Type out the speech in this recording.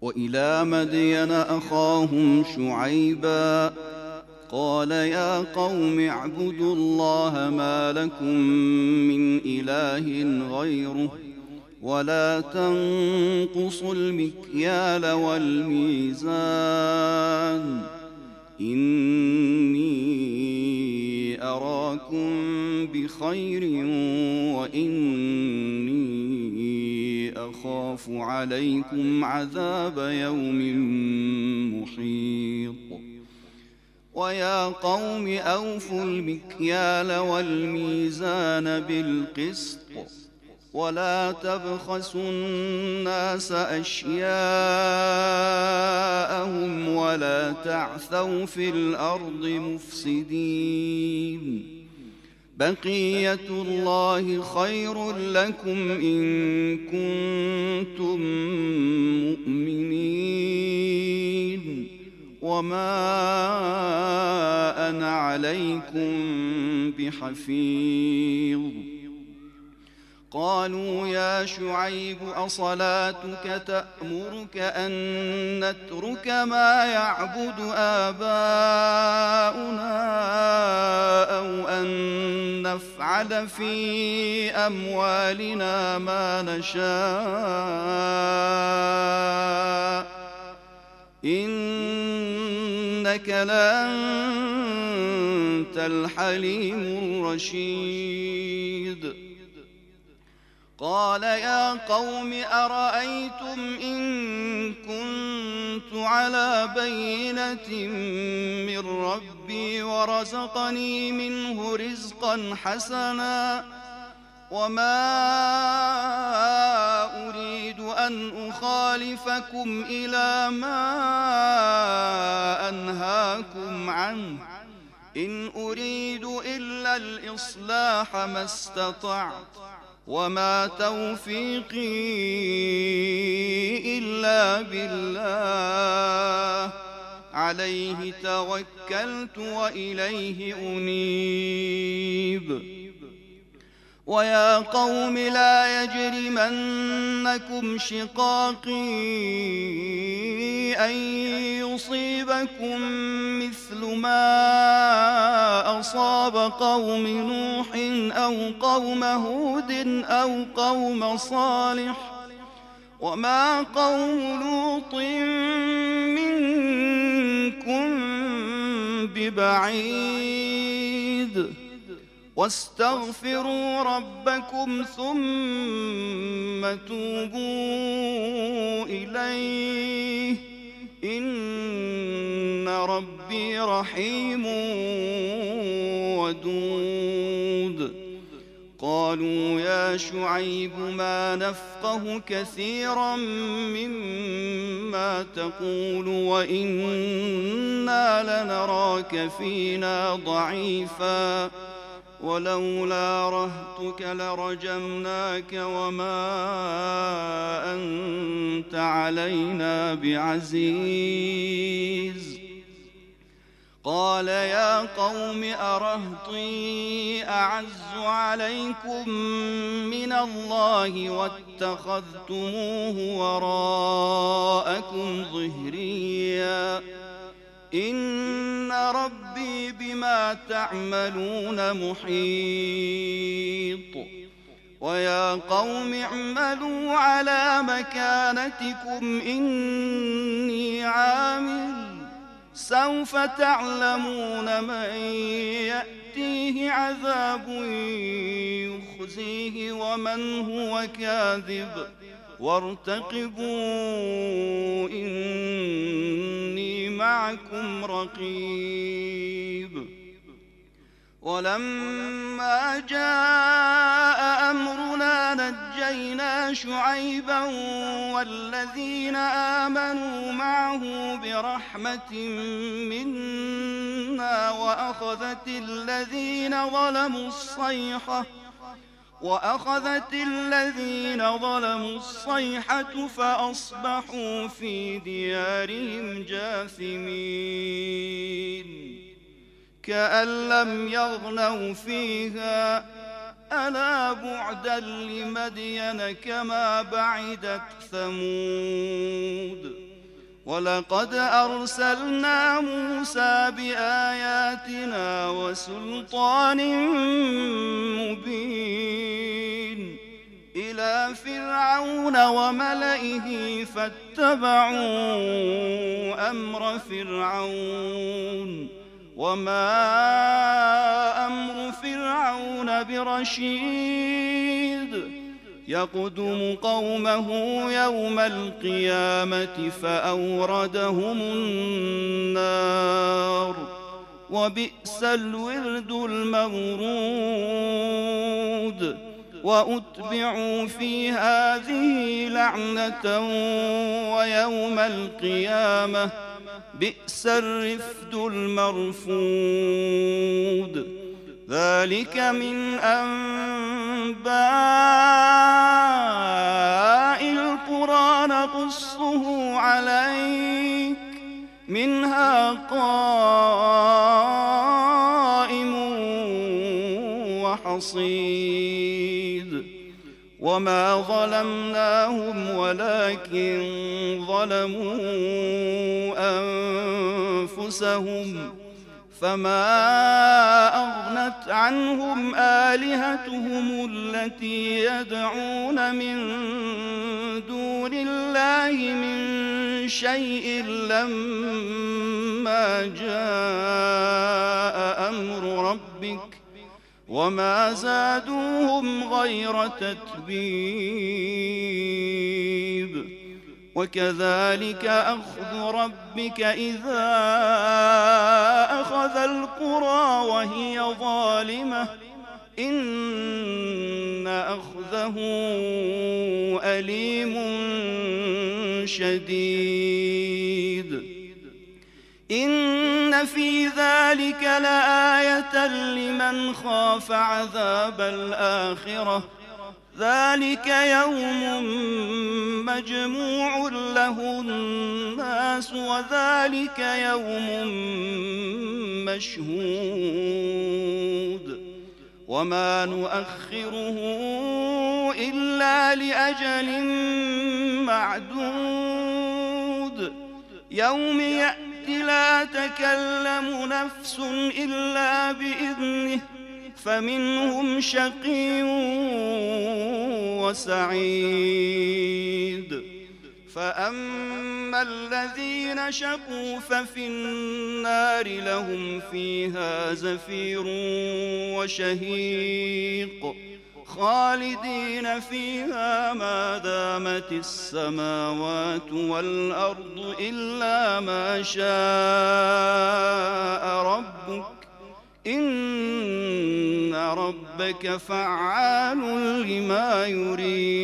وإلى مدين أخاهم شعيبا قال يا قوم اعبدوا الله ما لكم من إله غيره ولا تنقصوا المكيال والميزان إني أراكم بخير وإني أخاف عليكم عذاب يوم محيط ويا قوم أوفوا المكيال والميزان بالقسط ولا تبخسوا الناس أشياءهم ولا تعثوا في الأرض مفسدين بقية الله خير لكم إن كنتم مؤمنين وما أنا عليكم بحفيظ قالوا يا شعيب أصلاتك تأمرك أن نترك ما يعبد آباؤنا أو أن نفعل في أموالنا ما نشاء إنك لأنت الحليم الرشيد قال يا قوم أرأيتم إن كنت على بينة من ربي ورزقني منه رزقا حسنا وما أريد أن أخالفكم إلى ما أنهاكم عنه إن أريد إلا الإصلاح ما استطعت وما توفيقي إلا بالله عليه توكلت وإليه أنيب ويا قوم لا يجرمنكم شقاقي أن يصيبكم مثل ما أصاب قوم نوح أو قوم هود أو قوم صالح وما قوم لوط منكم ببعيد واستغفروا ربكم ثم توبوا إليه إن ربي رحيم ودود قالوا يا شعيب ما نفقه كثيرا مما تقول وإنا لنراك فينا ضعيفا ولولا رهطك لرجمناك وما أنت علينا بعزيز قال يا قوم أرهطي أعز عليكم من الله واتخذتموه وراءكم ظهريا إن ربي بما تعملون محيط ويا قوم اعملوا على مكانتكم إني عامل سوف تعلمون من يأتيه عذاب يخزيه ومن هو كاذب وارتقبوا إني معكم رقيب ولما جاء أمرنا نجينا شعيبا والذين آمنوا معه برحمة منا وأخذت الذين ظلموا الصيحة فأصبحوا في ديارهم جاثمين كأن لم يغنوا فيها ألا بعدا لمدين كما بعدت ثمود ولقد أرسلنا موسى بآياتنا وسلطان مبين إلى فرعون وملئه فاتبعوا أمر فرعون وما أمر فرعون برشيد يقدم قومه يوم القيامة فأوردهم النار وبئس الورد المورود وأتبعوا في هذه لعنة ويوم القيامة بئس الرفد المرفود ذلك من أنباء القرى نقصه عليك منها قائم وحصيد وما ظلمناهم ولكن ظلموا أنفسهم فما أغنت عنهم آلهتهم التي يدعون من دون الله من شيء لما جاء أمر ربك وما زادوهم غير تتبيب وكذلك أخذ ربك إذا أخذ القرى وهي ظالمة إن أخذه أليم شديد إن في ذلك لآية لمن خاف عذاب الآخرة ذلك يوم مجموع له الناس وذلك يوم مشهود وما نؤخره إلا لأجل معدود يوم يأتي لا تكلم نفس إلا بإذنه فمنهم شقي وسعيد فأما الذين شقوا ففي النار لهم فيها زفير وشهيق خالدين فيها ما دامت السماوات والأرض إلا ما شاء ربك إن ربك فعال لما يريد